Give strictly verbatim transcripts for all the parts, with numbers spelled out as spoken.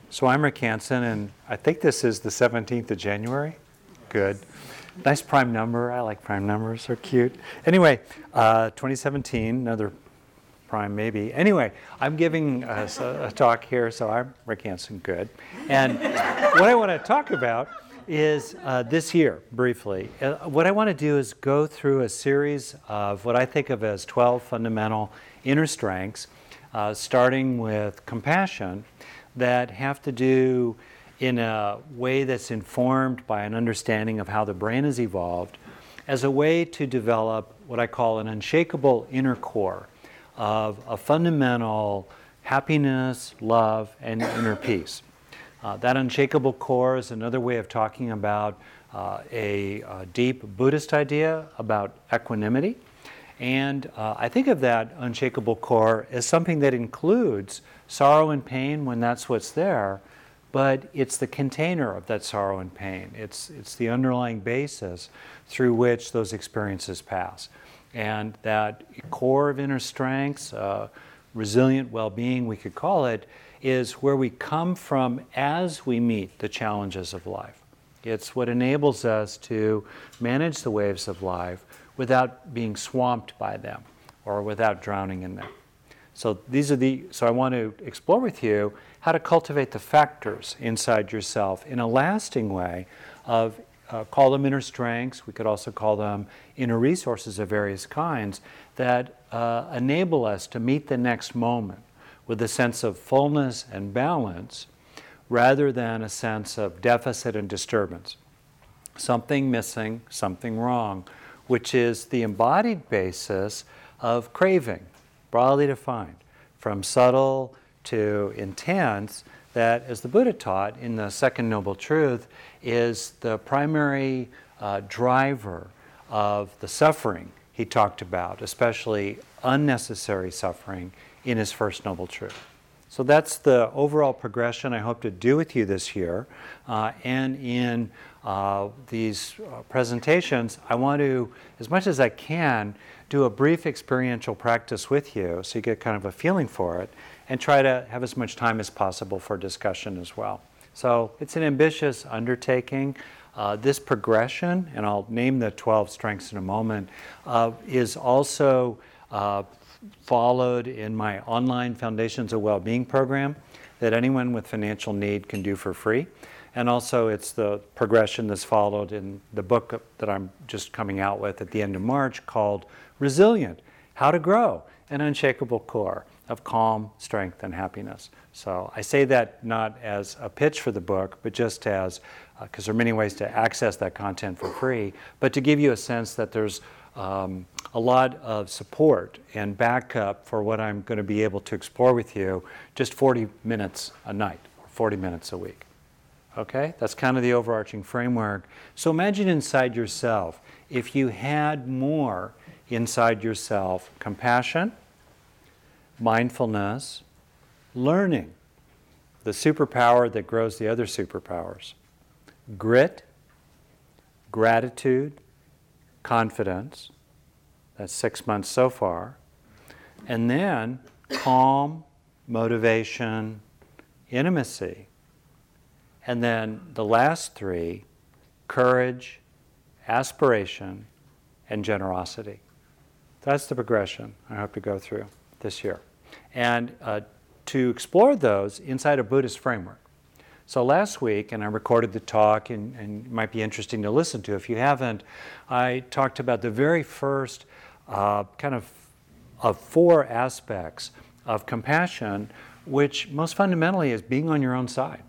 So I'm Rick Hansen, and I think this is the seventeenth of January. Good. Nice prime number. I like prime numbers. They're cute. Anyway, uh, twenty seventeen, another prime maybe. Anyway, I'm giving us a, a talk here, so I'm Rick Hansen. Good. And what I want to talk about is uh, this year, briefly. Uh, what I want to do is go through a series of what I think of as twelve fundamental inner strengths, uh, starting with compassion, that have to do in a way that's informed by an understanding of how the brain has evolved as a way to develop what I call an unshakable inner core of a fundamental happiness, love, and inner peace. Uh, that unshakable core is another way of talking about uh, a, a deep Buddhist idea about equanimity. And uh, I think of that unshakable core as something that includes sorrow and pain when that's what's there, but it's the container of that sorrow and pain. It's, it's the underlying basis through which those experiences pass. And that core of inner strengths, uh, resilient well-being, we could call it, is where we come from as we meet the challenges of life. It's what enables us to manage the waves of life without being swamped by them or without drowning in them. So these are the, so I want to explore with you how to cultivate the factors inside yourself in a lasting way of, uh, call them inner strengths, we could also call them inner resources of various kinds that uh, enable us to meet the next moment with a sense of fullness and balance rather than a sense of deficit and disturbance. Something missing, something wrong, which is the embodied basis of craving, broadly defined, from subtle to intense, that, as the Buddha taught in the Second Noble Truth, is the primary uh, driver of the suffering he talked about, especially unnecessary suffering in his First Noble Truth. So that's the overall progression I hope to do with you this year. Uh, and in uh, these uh, presentations, I want to, as much as I can, do a brief experiential practice with you so you get kind of a feeling for it, and try to have as much time as possible for discussion as well. So it's an ambitious undertaking. Uh, this progression, and I'll name the twelve strengths in a moment, uh, is also uh, followed in my online Foundations of Wellbeing program that anyone with financial need can do for free. And also it's the progression that's followed in the book that I'm just coming out with at the end of March called Resilient, How to Grow an Unshakable Core of Calm, Strength, and Happiness. So I say that not as a pitch for the book, but just as, because uh, there are many ways to access that content for free, but to give you a sense that there's Um, a lot of support and backup for what I'm going to be able to explore with you just forty minutes a night, or forty minutes a week. Okay? That's kind of the overarching framework. So imagine inside yourself, if you had more inside yourself, compassion, mindfulness, learning, the superpower that grows the other superpowers, grit, gratitude, confidence, that's six months so far, and then calm, motivation, intimacy, and then the last three, courage, aspiration, and generosity. That's the progression I hope to go through this year. And uh, to explore those inside a Buddhist framework. So last week, and I recorded the talk, and, and it might be interesting to listen to if you haven't, I talked about the very first uh, kind of, of four aspects of compassion, which most fundamentally is being on your own side.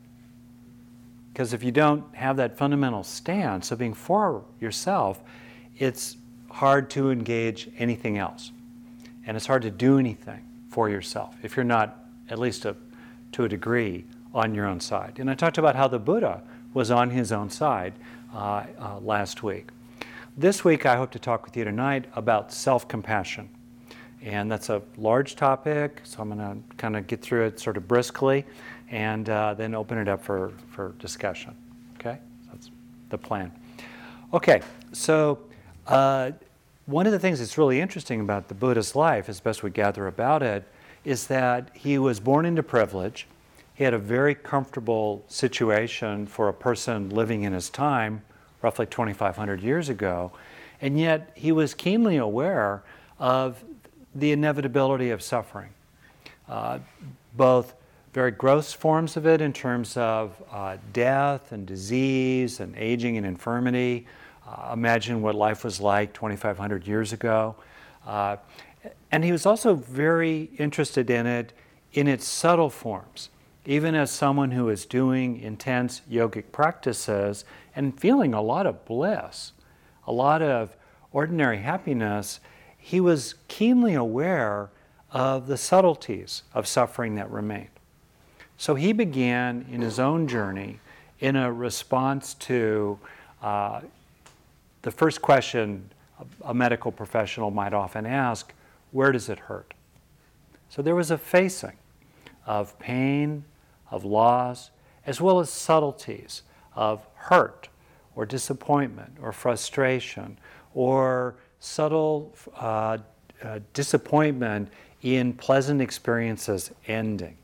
Because if you don't have that fundamental stance of being for yourself, it's hard to engage anything else. And it's hard to do anything for yourself if you're not, at least a, to a degree, on your own side. And I talked about how the Buddha was on his own side uh, uh, last week. This week I hope to talk with you tonight about self-compassion. And that's a large topic, so I'm going to kind of get through it sort of briskly and uh, then open it up for, for discussion. Okay? That's the plan. Okay, so uh, one of the things that's really interesting about the Buddha's life, as best we gather about it, is that he was born into privilege. He had a very comfortable situation for a person living in his time, roughly twenty-five hundred years ago, and yet he was keenly aware of the inevitability of suffering, uh, both very gross forms of it in terms of uh, death and disease and aging and infirmity. Uh, imagine what life was like twenty-five hundred years ago. Uh, and he was also very interested in it in its subtle forms. Even as someone who is doing intense yogic practices and feeling a lot of bliss, a lot of ordinary happiness, he was keenly aware of the subtleties of suffering that remained. So he began in his own journey in a response to uh, the first question a medical professional might often ask, where does it hurt? So there was a facing of pain, of loss, as well as subtleties of hurt or disappointment or frustration or subtle uh, uh, disappointment in pleasant experiences ending,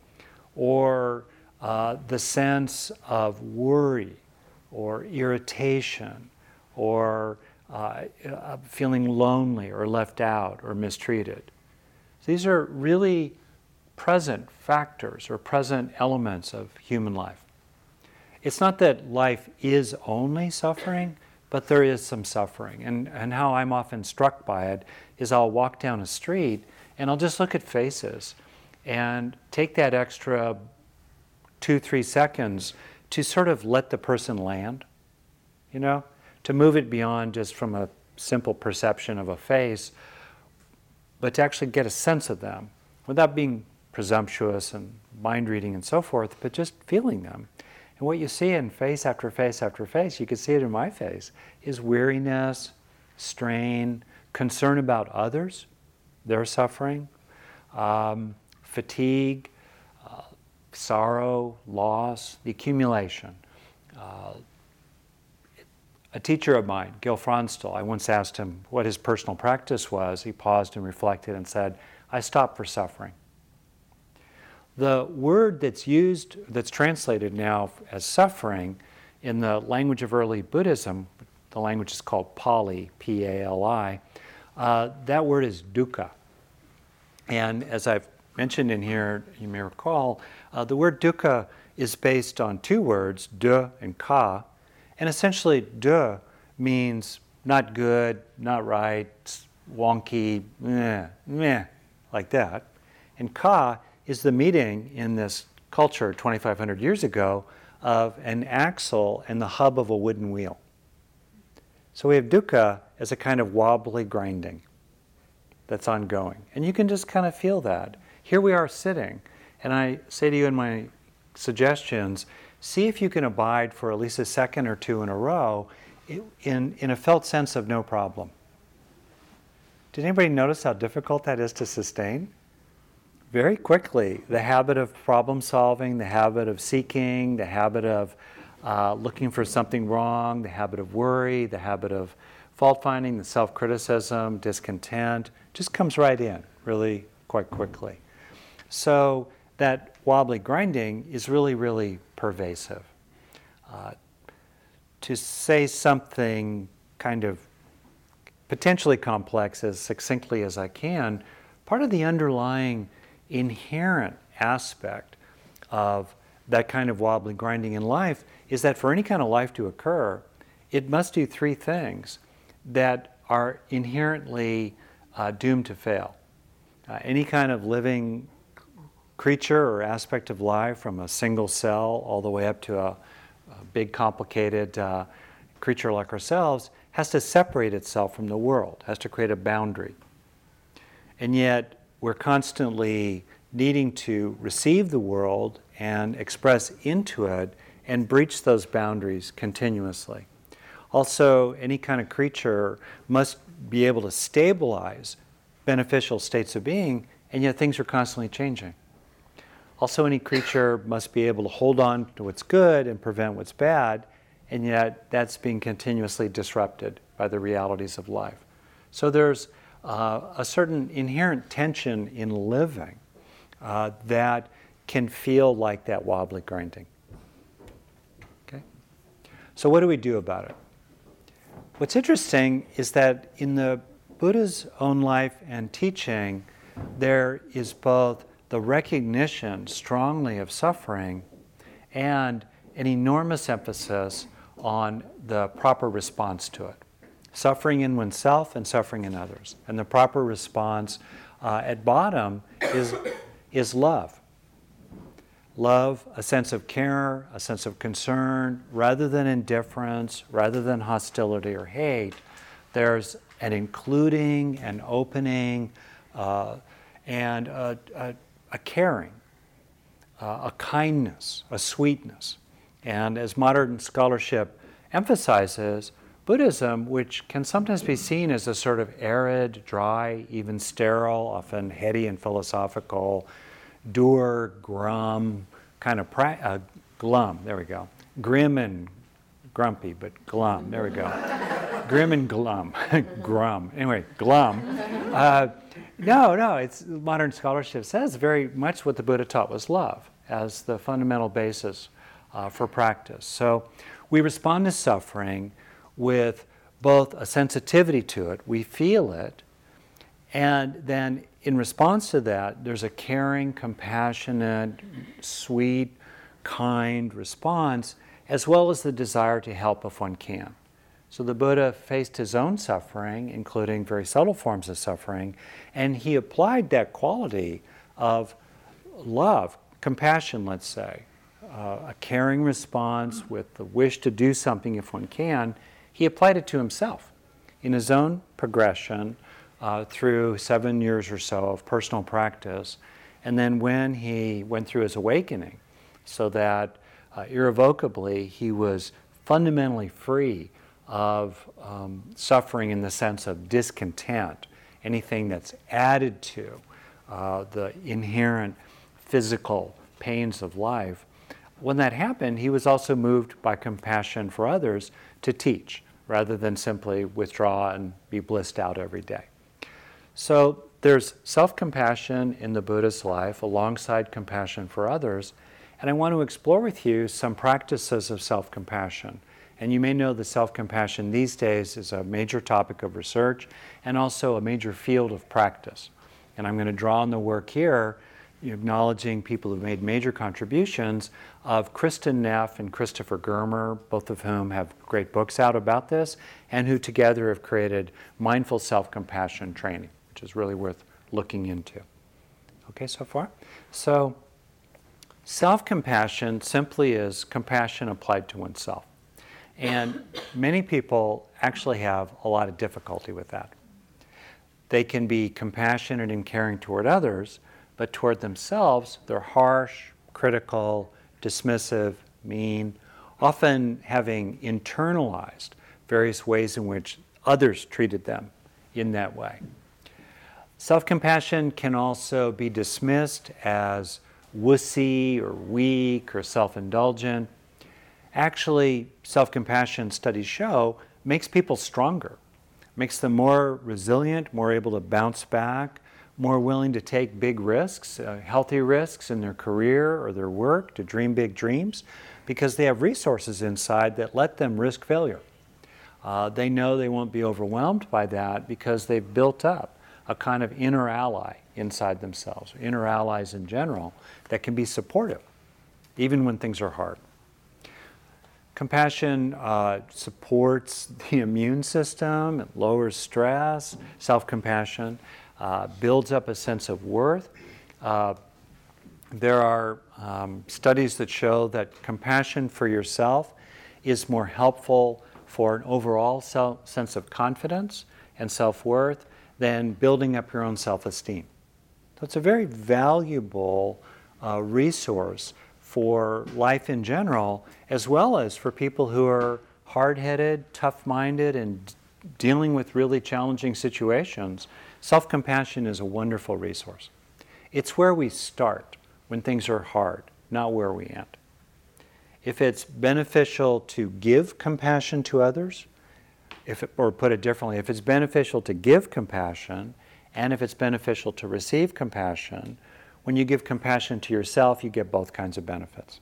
or uh, the sense of worry or irritation or uh, uh, feeling lonely or left out or mistreated. These are really present factors or present elements of human life. It's not that life is only suffering, but there is some suffering. And, and how I'm often struck by it is I'll walk down a street and I'll just look at faces and take that extra two, three seconds to sort of let the person land, you know, to move it beyond just from a simple perception of a face, but to actually get a sense of them without being presumptuous and mind reading and so forth, but just feeling them. And what you see in face after face after face, you can see it in my face, is weariness, strain, concern about others, their suffering, um, fatigue, uh, sorrow, loss, the accumulation. Uh, a teacher of mine, Gil Fronsdal, I once asked him what his personal practice was. He paused and reflected and said, I stop for suffering. The word that's used, that's translated now as suffering in the language of early Buddhism, the language is called Pali, P A L I, uh, that word is dukkha. And as I've mentioned in here, you may recall, uh, the word dukkha is based on two words, du and ka, and essentially du means not good, not right, wonky, meh, meh, like that. And ka is the meeting in this culture twenty-five hundred years ago of an axle and the hub of a wooden wheel. So we have dukkha as a kind of wobbly grinding that's ongoing. And you can just kind of feel that. Here we are sitting, and I say to you in my suggestions, see if you can abide for at least a second or two in a row in, in a felt sense of no problem. Did anybody notice how difficult that is to sustain? Very quickly, the habit of problem solving, the habit of seeking, the habit of uh, looking for something wrong, the habit of worry, the habit of fault finding, the self-criticism, discontent, just comes right in really quite quickly. So that wobbly grinding is really, really pervasive. Uh, to say something kind of potentially complex as succinctly as I can, part of the underlying inherent aspect of that kind of wobbly grinding in life is that for any kind of life to occur, it must do three things that are inherently uh, doomed to fail. Uh, any kind of living creature or aspect of life, from a single cell all the way up to a, a big complicated uh, creature like ourselves, has to separate itself from the world, has to create a boundary. And yet we're constantly needing to receive the world and express into it and breach those boundaries continuously. Also, any kind of creature must be able to stabilize beneficial states of being, and yet things are constantly changing. Also, any creature must be able to hold on to what's good and prevent what's bad, and yet that's being continuously disrupted by the realities of life. So there's uh, a certain inherent tension in living uh, that can feel like that wobbly grinding. Okay? So what do we do about it? What's interesting is that in the Buddha's own life and teaching, there is both the recognition strongly of suffering and an enormous emphasis on the proper response to it. Suffering in oneself and suffering in others. And the proper response uh, at bottom is, is love. Love, a sense of care, a sense of concern, rather than indifference, rather than hostility or hate. There's an including, an opening, uh, and a, a, a caring, uh, a kindness, a sweetness. And as modern scholarship emphasizes, Buddhism, which can sometimes be seen as a sort of arid, dry, even sterile, often heady and philosophical, dour, grum, kind of pra- uh, glum, there we go. Grim and grumpy, but glum, there we go. Grim and glum, grum, anyway, glum. Uh, no, no, it's modern scholarship says very much what the Buddha taught was love as the fundamental basis uh, for practice. So we respond to suffering with both a sensitivity to it, we feel it, and then in response to that, there's a caring, compassionate, sweet, kind response, as well as the desire to help if one can. So the Buddha faced his own suffering, including very subtle forms of suffering, and he applied that quality of love, compassion, let's say, uh, a caring response with the wish to do something if one can. He applied it to himself in his own progression uh, through seven years or so of personal practice. And then when he went through his awakening, so that uh, irrevocably he was fundamentally free of um, suffering in the sense of discontent, anything that's added to uh, the inherent physical pains of life. When that happened, he was also moved by compassion for others to teach, rather than simply withdraw and be blissed out every day. So there's self-compassion in the Buddha's life alongside compassion for others, and I want to explore with you some practices of self-compassion. And you may know that self-compassion these days is a major topic of research and also a major field of practice. And I'm going to draw on the work here, acknowledging people who've made major contributions, of Kristin Neff and Christopher Germer, both of whom have great books out about this, and who together have created mindful self-compassion training, which is really worth looking into. Okay, so far? So self-compassion simply is compassion applied to oneself. And many people actually have a lot of difficulty with that. They can be compassionate and caring toward others, but toward themselves, they're harsh, critical, dismissive, mean, often having internalized various ways in which others treated them in that way. Self-compassion can also be dismissed as wussy or weak or self-indulgent. Actually, self-compassion studies show makes people stronger, makes them more resilient, more able to bounce back, more willing to take big risks, uh, healthy risks in their career or their work, to dream big dreams, because they have resources inside that let them risk failure. Uh, they know they won't be overwhelmed by that because they've built up a kind of inner ally inside themselves, inner allies in general, that can be supportive, even when things are hard. Compassion uh, supports the immune system, it lowers stress. Self-compassion uh, builds up a sense of worth. Uh, there are um, studies that show that compassion for yourself is more helpful for an overall self, sense of confidence and self-worth than building up your own self-esteem. So it's a very valuable uh, resource for life in general, as well as for people who are hard-headed, tough-minded, and d- dealing with really challenging situations. Self-compassion is a wonderful resource. It's where we start when things are hard, not where we end. If it's beneficial to give compassion to others, if it, or put it differently, if it's beneficial to give compassion, and if it's beneficial to receive compassion, when you give compassion to yourself, you get both kinds of benefits.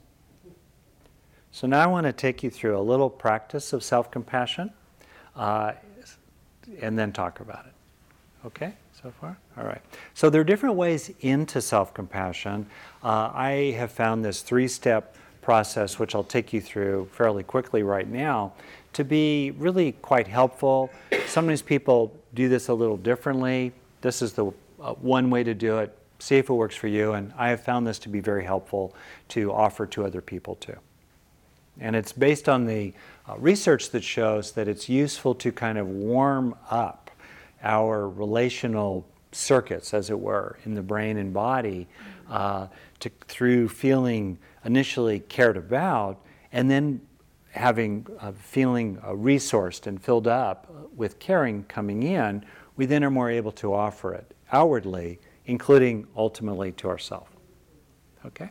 So now I want to take you through a little practice of self-compassion uh, and then talk about it. Okay, so far? All right. So there are different ways into self-compassion. Uh, I have found this three-step process, which I'll take you through fairly quickly right now, to be really quite helpful. Sometimes people do this a little differently. This is the uh, one way to do it. See if it works for you. And I have found this to be very helpful to offer to other people too. And it's based on the uh, research that shows that it's useful to kind of warm up our relational circuits, as it were, in the brain and body uh, to, through feeling initially cared about and then having uh, feeling uh, resourced and filled up with caring coming in, we then are more able to offer it outwardly, including ultimately to ourselves. Okay?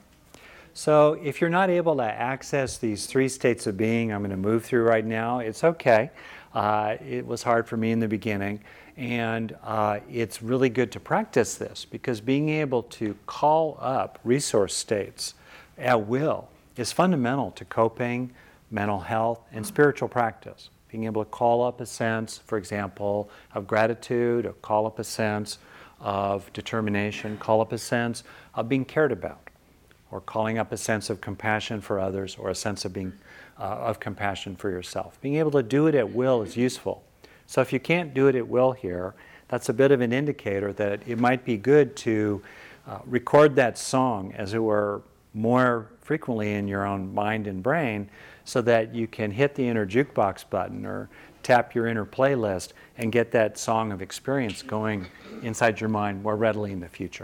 So if you're not able to access these three states of being I'm going to move through right now, it's okay. Uh, it was hard for me in the beginning, and uh, it's really good to practice this because being able to call up resource states at will is fundamental to coping, mental health, and spiritual practice. Being able to call up a sense, for example, of gratitude, or call up a sense of determination, call up a sense of being cared about, or calling up a sense of compassion for others, or a sense of being uh, of compassion for yourself. Being able to do it at will is useful. So if you can't do it at will here, that's a bit of an indicator that it might be good to uh, record that song, as it were, more frequently in your own mind and brain, so that you can hit the inner jukebox button or tap your inner playlist and get that song of experience going inside your mind more readily in the future.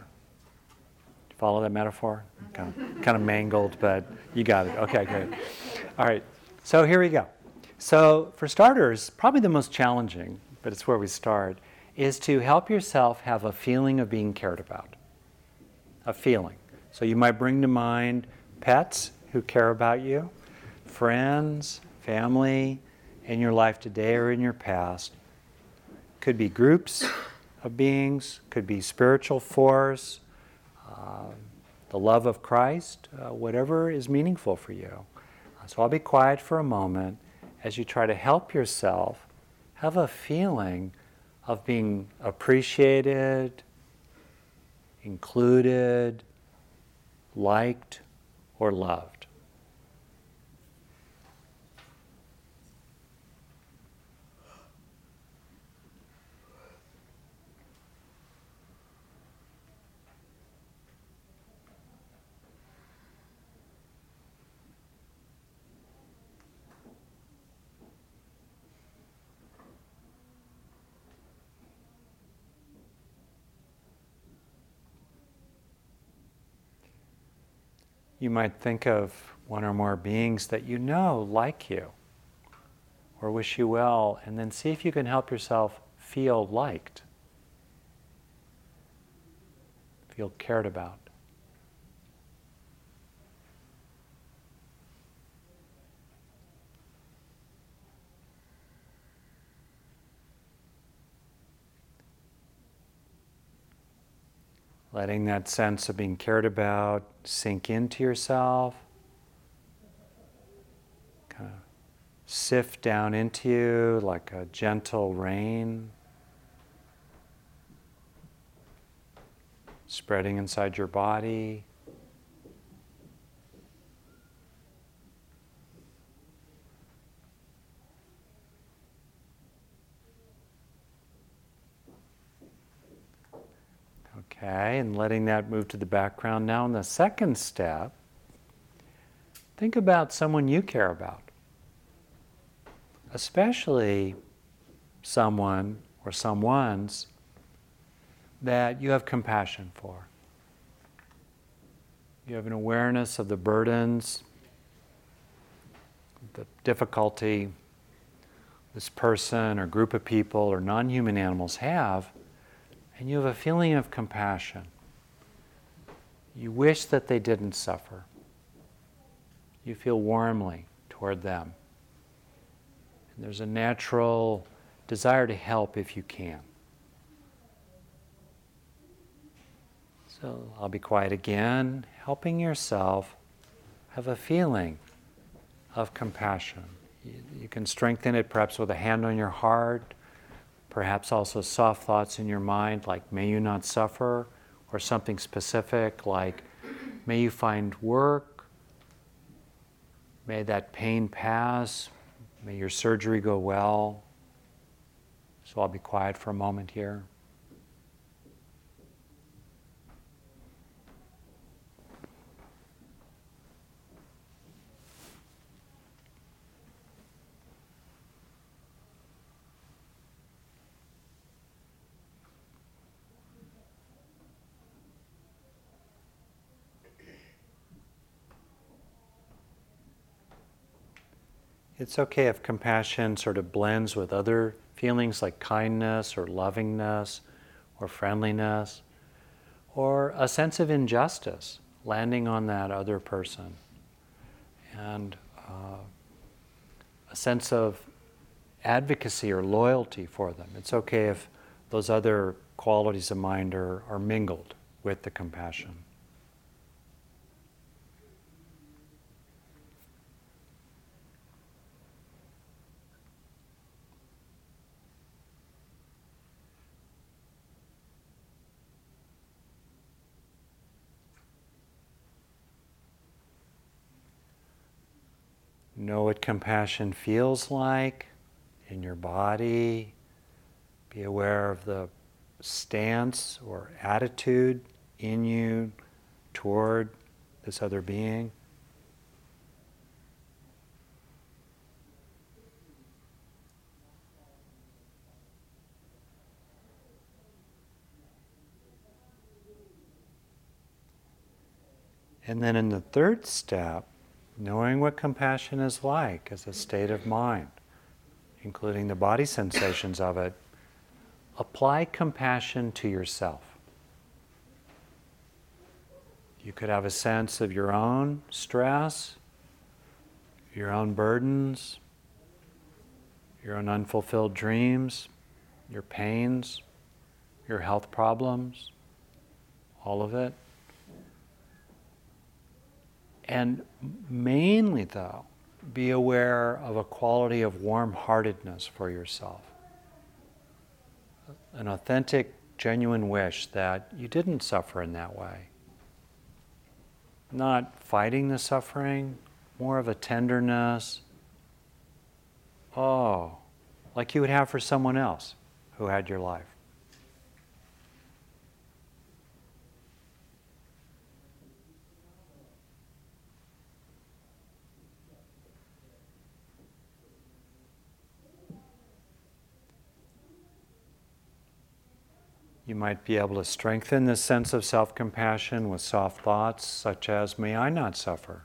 Follow that metaphor? Kind of, kind of mangled, but you got it. Okay, good. All right, so here we go. So for starters, probably the most challenging, but it's where we start, is to help yourself have a feeling of being cared about. A feeling. So you might bring to mind pets who care about you, friends, family, in your life today or in your past. Could be groups of beings, could be spiritual force, uh, the love of Christ, uh, whatever is meaningful for you. Uh, so I'll be quiet for a moment as you try to help yourself have a feeling of being appreciated, included, liked, or loved. You might think of one or more beings that you know like you or wish you well, and then see if you can help yourself feel liked, feel cared about. Letting that sense of being cared about sink into yourself, kind of sift down into you like a gentle rain, spreading inside your body. Okay, and letting that move to the background. Now in the second step, think about someone you care about, especially someone or someones that you have compassion for. You have an awareness of the burdens, the difficulty this person or group of people or non-human animals have, and you have a feeling of compassion. You wish that they didn't suffer. You feel warmly toward them. And there's a natural desire to help if you can. So I'll be quiet again, helping yourself have a feeling of compassion. You, you can strengthen it perhaps with a hand on your heart, perhaps also soft thoughts in your mind like, may you not suffer, or something specific like, may you find work, may that pain pass, may your surgery go well. So I'll be quiet for a moment here. It's okay if compassion sort of blends with other feelings like kindness or lovingness or friendliness or a sense of injustice landing on that other person and uh, a sense of advocacy or loyalty for them. It's okay if those other qualities of mind are, are mingled with the compassion. Know what compassion feels like in your body. Be aware of the stance or attitude in you toward this other being. And then in the third step, knowing what compassion is like as a state of mind, including the body sensations of it, apply compassion to yourself. You could have a sense of your own stress, your own burdens, your own unfulfilled dreams, your pains, your health problems, all of it. And mainly, though, be aware of a quality of warm-heartedness for yourself. An authentic, genuine wish that you didn't suffer in that way. Not fighting the suffering, more of a tenderness. Oh, like you would have for someone else who had your life. You might be able to strengthen this sense of self-compassion with soft thoughts such as, may I not suffer.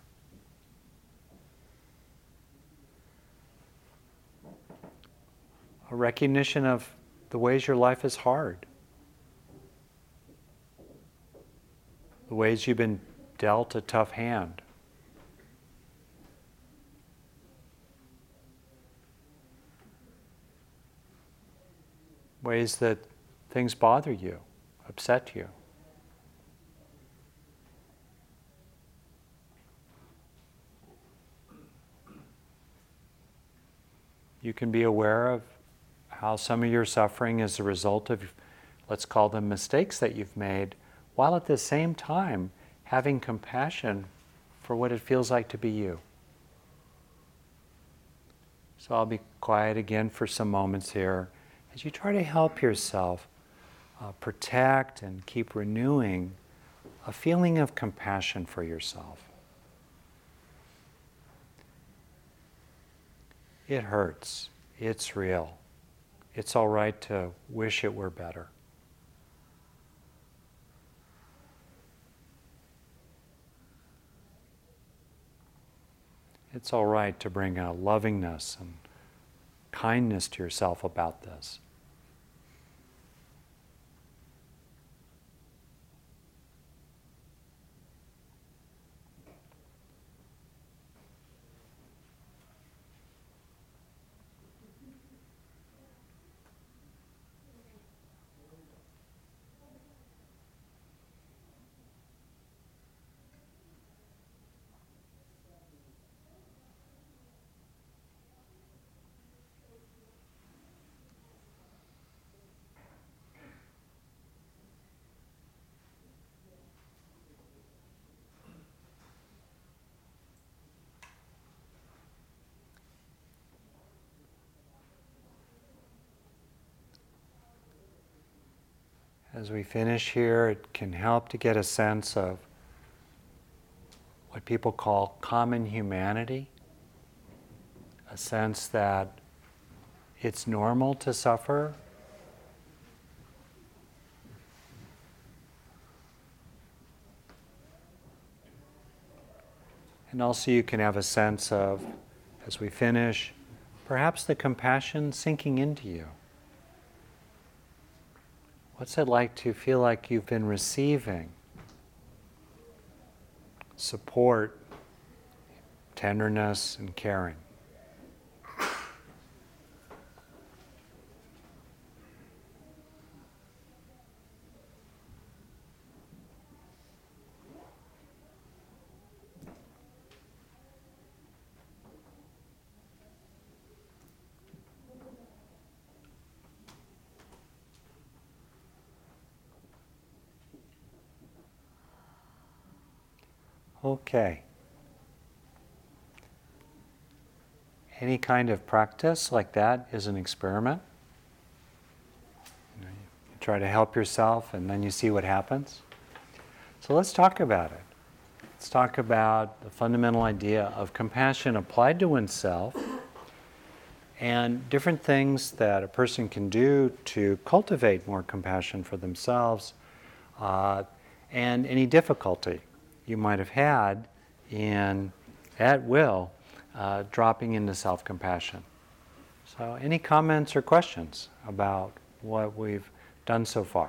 A recognition of the ways your life is hard. The ways you've been dealt a tough hand. Ways that things bother you, upset you. You can be aware of how some of your suffering is a result of, let's call them mistakes that you've made, while at the same time having compassion for what it feels like to be you. So I'll be quiet again for some moments here as you try to help yourself Uh, protect and keep renewing a feeling of compassion for yourself. It hurts. It's real. It's all right to wish it were better. It's all right to bring a lovingness and kindness to yourself about this. as we finish here, it can help to get a sense of what people call common humanity, a sense that it's normal to suffer. And also you can have a sense of, as we finish, perhaps the compassion sinking into you. What's it like to feel like you've been receiving support, tenderness, and caring? Okay. Any kind of practice like that is an experiment. You know, you try to help yourself and then you see what happens. So let's talk about it. Let's talk about the fundamental idea of compassion applied to oneself and different things that a person can do to cultivate more compassion for themselves, uh, and any difficulty you might have had in, at will, uh, dropping into self-compassion. So any comments or questions about what we've done so far?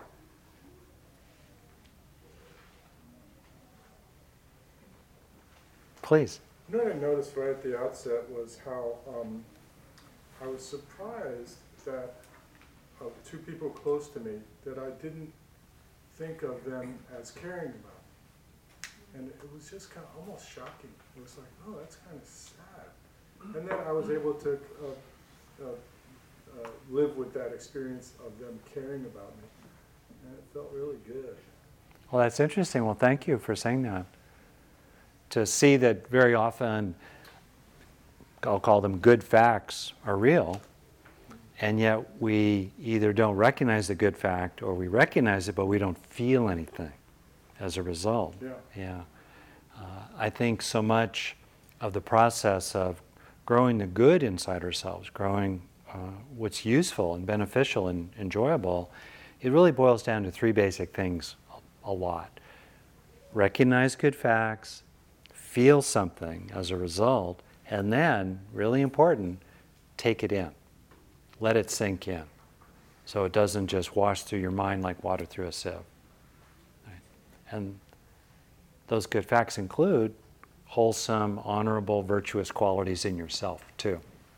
Please. You know what I noticed right at the outset was how um, I was surprised that of two people close to me that I didn't think of them as caring about. And it was just kind of almost shocking. It was like, oh, that's kind of sad. And then I was able to uh, uh, uh, live with that experience of them caring about me. And it felt really good. Well, that's interesting. Well, thank you for saying that. To see that very often, I'll call them good facts, are real, and yet we either don't recognize the good fact or we recognize it, but we don't feel anything as a result. Yeah. Yeah. Uh, I think so much of the process of growing the good inside ourselves, growing uh, what's useful and beneficial and enjoyable, it really boils down to three basic things a, a lot. Recognize good facts, feel something as a result, and then, really important, take it in. Let it sink in. So it doesn't just wash through your mind like water through a sieve. Right? And those good facts include wholesome, honorable, virtuous qualities in yourself, too.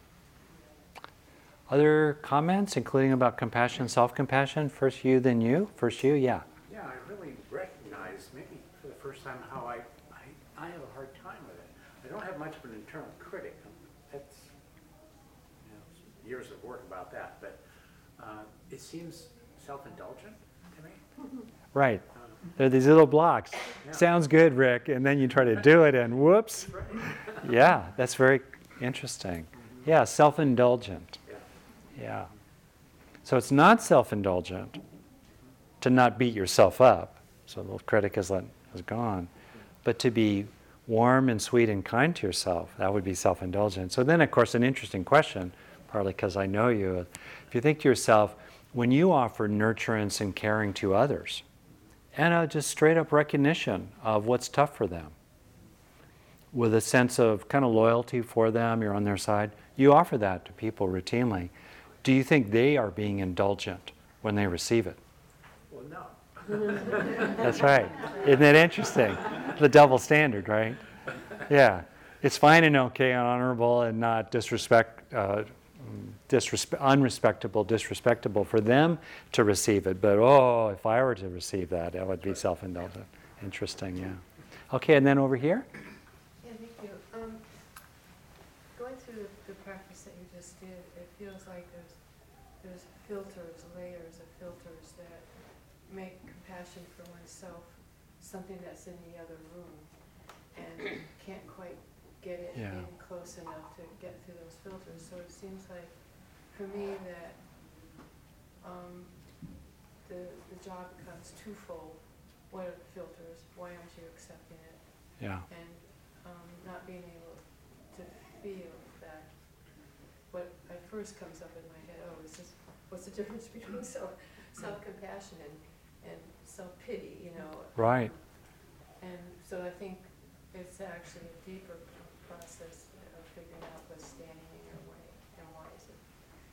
Other comments, including about compassion and self-compassion? First you, then you? First you, yeah. Yeah, I really recognize, maybe for the first time, how I, I, I have a hard time with it. I don't have much of an internal critic. That's, you know, years of work about that, but uh, it seems self-indulgent to me. Right. Uh, There are these little blocks. Yeah. Sounds good, Rick, and then you try to do it and whoops. Right. Yeah, that's very interesting. Yeah, self-indulgent. Yeah. Yeah. So it's not self-indulgent to not beat yourself up, so the critic has, let, has gone, but to be warm and sweet and kind to yourself, that would be self-indulgent. So then, of course, an interesting question, partly because I know you, if you think to yourself, when you offer nurturance and caring to others, and a just straight up recognition of what's tough for them, with a sense of kind of loyalty for them, you're on their side, you offer that to people routinely. Do you think they are being indulgent when they receive it? Well, no. That's right. Isn't that interesting? The double standard, right? Yeah. It's fine and okay and honorable and not disrespect, uh, disrespe- unrespectable, disrespectable for them to receive it. But, oh, if I were to receive that, that would be self-indulgent. Interesting, yeah. Okay, and then over here? Yeah, thank you. Um, going through the, the practice that you just did, it feels like there's there's filters, layers of filters that make compassion for oneself something that's in the other room and can't quite get it Yeah. in close enough to get through those filters. So it seems like for me that um, the, the job becomes twofold. What are the filters? Why aren't you accepting it? Yeah. And um, not being able to feel that what at first comes up in my head, oh, is this, what's the difference between self, self-compassion and, and self-pity, you know? Right. And so I think it's actually a deeper process of figuring out what's standing in your way and why is it.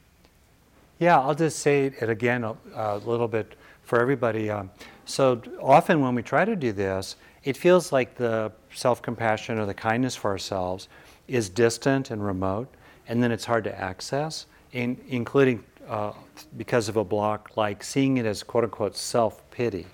Yeah, I'll just say it again a, a little bit for everybody. Um, so often when we try to do this, it feels like the self-compassion or the kindness for ourselves is distant and remote, and then it's hard to access, in, including uh, because of a block like seeing it as quote-unquote self-pity.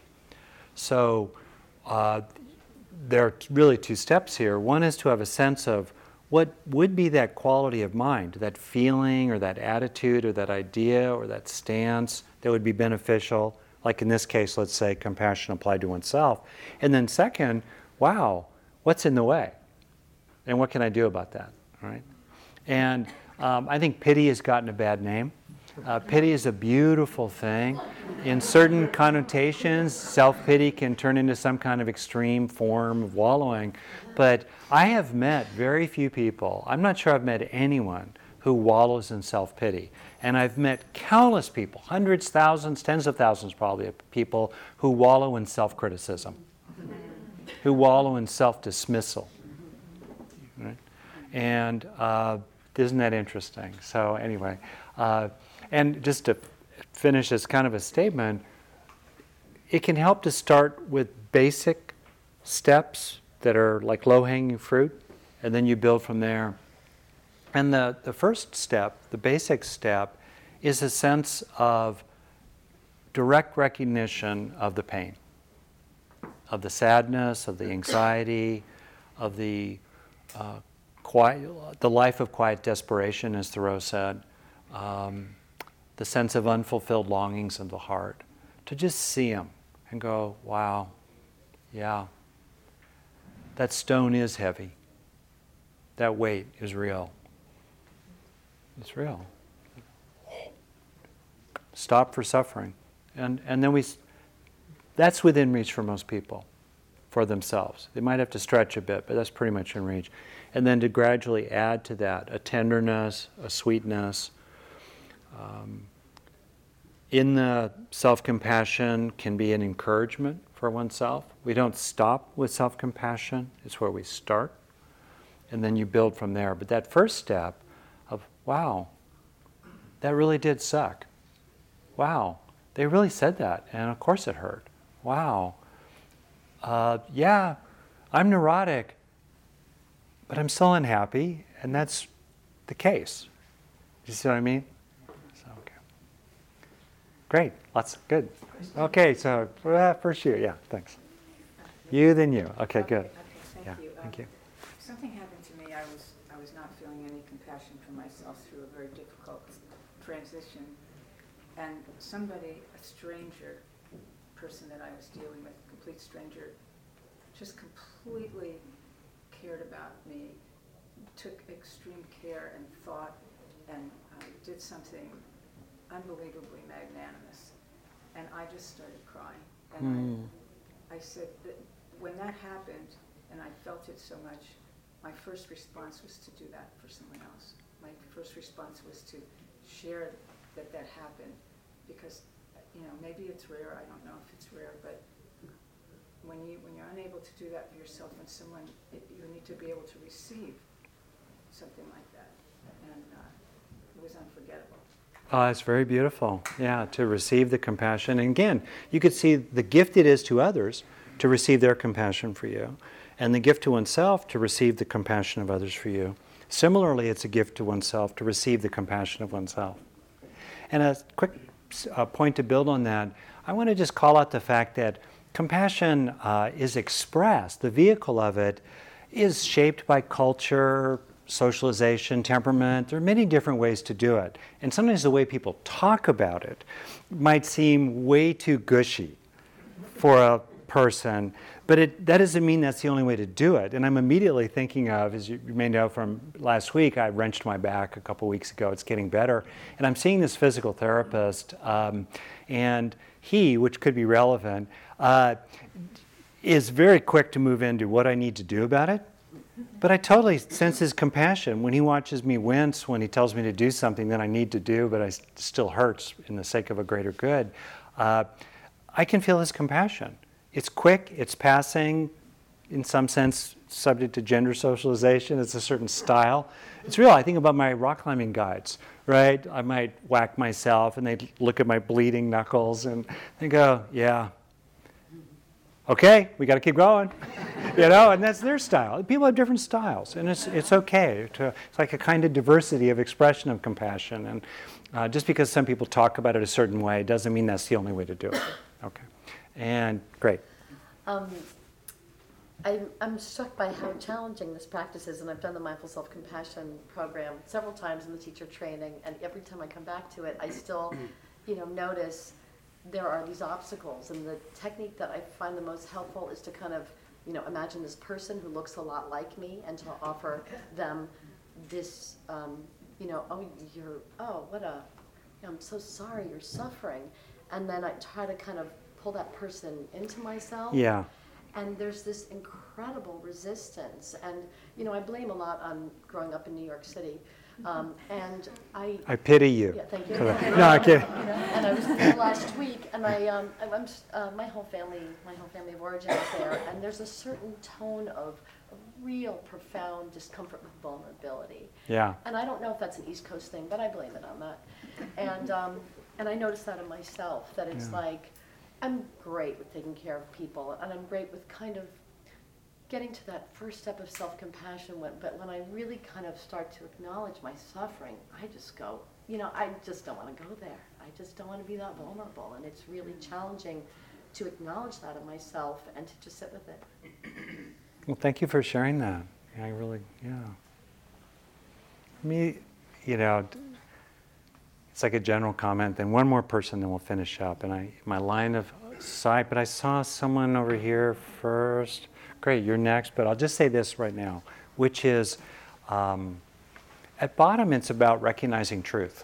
So uh, there are really two steps here. One is to have a sense of what would be that quality of mind, that feeling or that attitude or that idea or that stance that would be beneficial, like in this case, let's say compassion applied to oneself. And then second, wow, what's in the way? And what can I do about that, right? And um, I think pity has gotten a bad name. Uh, pity is a beautiful thing. In certain connotations, self-pity can turn into some kind of extreme form of wallowing. But I have met very few people, I'm not sure I've met anyone who wallows in self-pity. And I've met countless people, hundreds, thousands, tens of thousands probably of people who wallow in self-criticism, who wallow in self-dismissal. Right? And uh, isn't that interesting? So anyway, uh, and just to finish as kind of a statement, it can help to start with basic steps that are like low-hanging fruit, and then you build from there. And the, the first step, the basic step, is a sense of direct recognition of the pain, of the sadness, of the anxiety, of the uh, quiet, the life of quiet desperation, as Thoreau said, um, the sense of unfulfilled longings of the heart. To just see them and go, wow, yeah, that stone is heavy. That weight is real. It's real. Stop for suffering. And, and then we, that's within reach for most people, for themselves. They might have to stretch a bit, but that's pretty much in reach. And then to gradually add to that a tenderness, a sweetness. Um, in the self-compassion can be an encouragement for oneself. We don't stop with self-compassion. It's where we start. And then you build from there. But that first step of, wow, that really did suck. Wow, they really said that, and of course it hurt. Wow, uh, yeah, I'm neurotic, but I'm still unhappy, and that's the case. You see what I mean? So, okay. Great, lots, good. Okay, so uh, first you, yeah, thanks. You, then you. Okay, good. Okay, thank Yeah, you. thank Um, you. Something happened to me. I was I was not feeling any compassion for myself through a very difficult transition, and somebody, a stranger, person that I was dealing with, a complete stranger, just completely cared about me, took extreme care and thought, and uh, did something unbelievably magnanimous, and I just started crying, and Mm. I, I said that when that happened, and I felt it so much, my first response was to do that for someone else. My first response was to share that that happened, because, you know, maybe it's rare, I don't know if it's rare, but when, you, when you're unable to do that for yourself and someone, it, you need to be able to receive something like that, and uh, it was unforgettable. Oh, it's very beautiful. Yeah, to receive the compassion. And again, you could see the gift it is to others to receive their compassion for you, and the gift to oneself to receive the compassion of others for you. Similarly, it's a gift to oneself to receive the compassion of oneself. And a quick uh, point to build on that, I want to just call out the fact that compassion uh, is expressed, the vehicle of it is shaped by culture, socialization, temperament. There are many different ways to do it. And sometimes the way people talk about it might seem way too gushy for a person, but it, that doesn't mean that's the only way to do it. And I'm immediately thinking of, as you may know from last week, I wrenched my back a couple weeks ago. It's getting better. And I'm seeing this physical therapist, um, and he, which could be relevant, uh, is very quick to move into what I need to do about it. But I totally sense his compassion when he watches me wince, when he tells me to do something that I need to do, but I s- still hurts in the sake of a greater good. Uh, I can feel his compassion. It's quick, it's passing, in some sense subject to gender socialization. It's a certain style. It's real. I think about my rock climbing guides, right? I might whack myself and they look at my bleeding knuckles and they go, yeah, okay, we got to keep going, you know, and that's their style. People have different styles, and it's it's okay. To, it's like a kind of diversity of expression of compassion, and uh, just because some people talk about it a certain way doesn't mean that's the only way to do it. Okay, and great. Um, I, I'm struck by how challenging this practice is, and I've done the Mindful Self-Compassion program several times in the teacher training, and every time I come back to it, I still, you know, notice there are these obstacles, and the technique that I find the most helpful is to kind of, you know, imagine this person who looks a lot like me, and to offer them this, um, you know, oh, you're, oh, what a, I'm so sorry you're suffering, and then I try to kind of pull that person into myself. Yeah. And there's this incredible resistance, and you know, I blame a lot on growing up in New York City. Um, and I, I pity you. yeah, thank you. No, I'm kidding. You know, and I was there last week, and I, um, I I'm, just, uh, my whole family, my whole family of origin is there, and there's a certain tone of, of real profound discomfort with vulnerability. Yeah. And I don't know if that's an East Coast thing, but I blame it on that. And um, and I noticed that in myself, that it's Yeah. like, I'm great with taking care of people, and I'm great with kind of getting to that first step of self-compassion, when, but when I really kind of start to acknowledge my suffering, I just go, you know, I just don't want to go there. I just don't want to be that vulnerable, and it's really challenging to acknowledge that in myself and to just sit with it. Well, thank you for sharing that. I really, yeah. Me, you know, it's like a general comment, then one more person, then we'll finish up. And I, my line of sight, but I saw someone over here first. Great, you're next, but I'll just say this right now, which is, um, at bottom, it's about recognizing truth.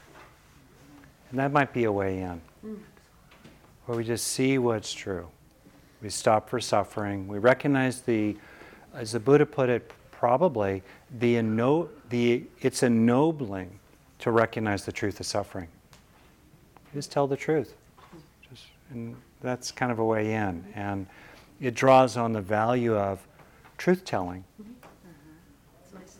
And that might be a way in, mm. where we just see what's true. We stop for suffering. We recognize the, as the Buddha put it, probably, the, enno- the it's ennobling to recognize the truth of suffering. Just tell the truth. Just, and that's kind of a way in. And it draws on the value of truth-telling. Mm-hmm. It's nice.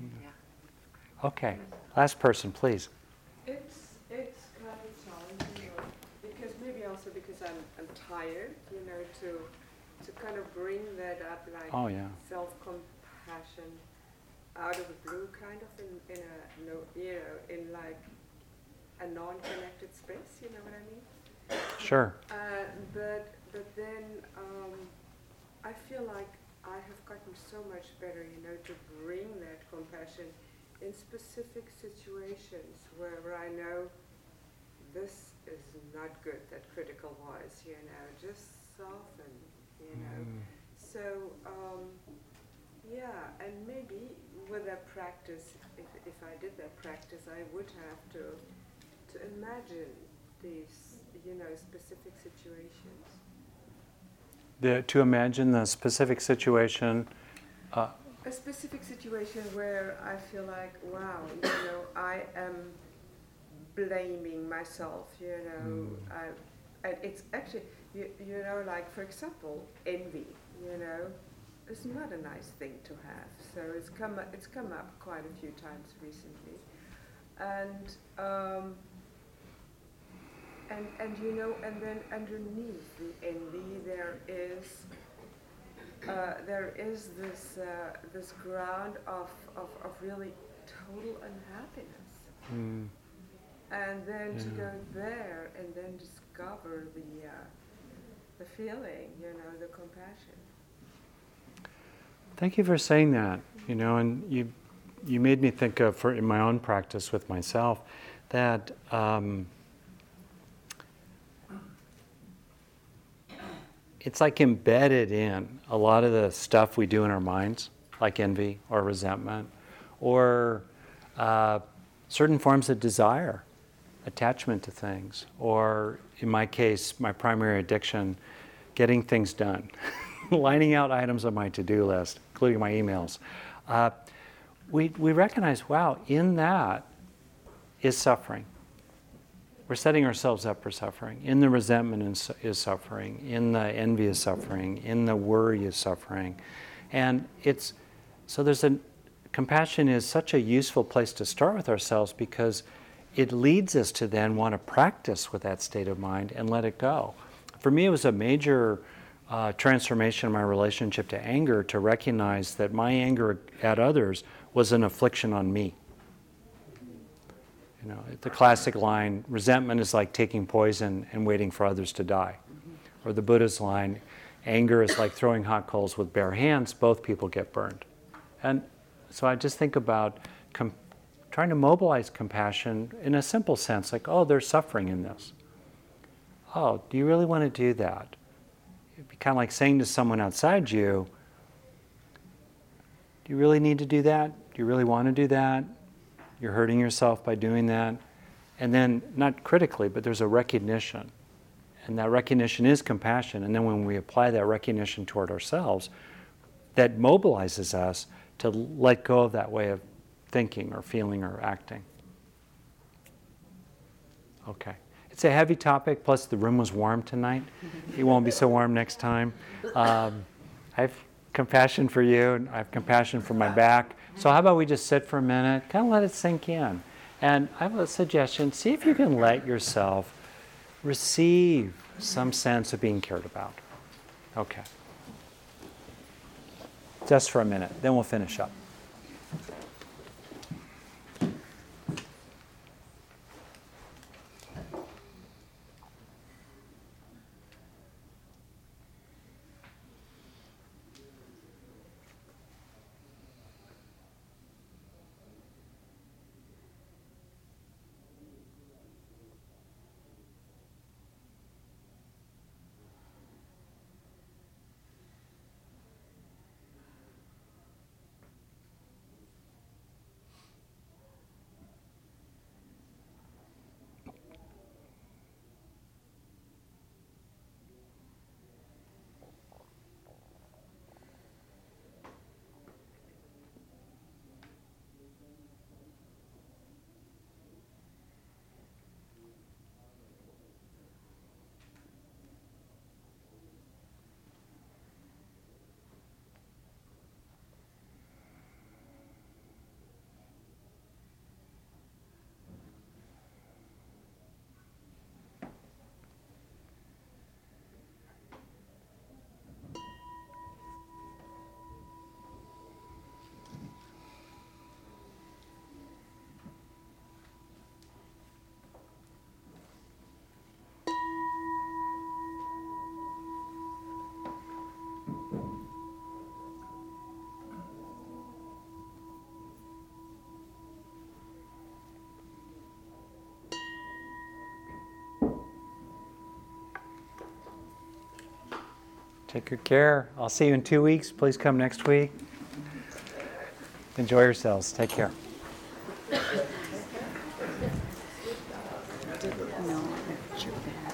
Yeah. Okay, last person, please. It's it's kind of challenging, you know, because maybe also because I'm I'm tired, you know, to to kind of bring that up, like Oh, yeah. self-compassion out of the blue, kind of in, in a no, you know, in like a non-connected space. You know what I mean? Sure. Uh, but but then um, I feel like I have gotten so much better, you know, to bring that compassion in specific situations where, where I know this is not good, that critical voice, you know, just soften, you know. Mm. So um, yeah, and maybe with that practice, if if I did that practice, I would have to to imagine these, you know, specific situations. The, to imagine the specific situation. Uh, A specific situation where I feel like, wow, you know, I am blaming myself, you know. Mm. I, I, it's actually, you, you know, like, for example, envy, you know, is not a nice thing to have. So it's come, it's come up quite a few times recently. And, um, And, and you know, and then underneath the envy there is uh, there is this uh, this ground of, of, of really total unhappiness. mm. And then Yeah. to go there and then discover the uh, the feeling, you know, the compassion. Thank you for saying that. You know, and you you made me think of, for in my own practice with myself, that. Um, it's like embedded in a lot of the stuff we do in our minds, like envy or resentment, or uh, certain forms of desire, attachment to things, or in my case, my primary addiction, getting things done, lining out items on my to-do list, including my emails. Uh, we, we recognize, wow, in that is suffering. We're setting ourselves up for suffering. In the resentment is, is suffering. In the envy is suffering. In the worry is suffering. And it's, so there's a, compassion is such a useful place to start with ourselves because it leads us to then want to practice with that state of mind and let it go. For me, it was a major uh, transformation in my relationship to anger to recognize that my anger at others was an affliction on me. You know, the classic line, resentment is like taking poison and waiting for others to die. Or the Buddha's line, anger is like throwing hot coals with bare hands, both people get burned. And so I just think about com- trying to mobilize compassion in a simple sense, like, oh, there's suffering in this. Oh, do you really want to do that? It'd be kind of like saying to someone outside you, do you really need to do that? Do you really want to do that? You're hurting yourself by doing that. And then, not critically, but there's a recognition. And that recognition is compassion. And then when we apply that recognition toward ourselves, that mobilizes us to let go of that way of thinking or feeling or acting. Okay. It's a heavy topic, plus the room was warm tonight. It won't be so warm next time. Um, I have compassion for you, and I have compassion for my back. So how about we just sit for a minute, kind of let it sink in. And I have a suggestion, see if you can let yourself receive some sense of being cared about. Okay. Just for a minute, then we'll finish up. Take good care. I'll see you in two weeks. Please come next week. Enjoy yourselves. Take care.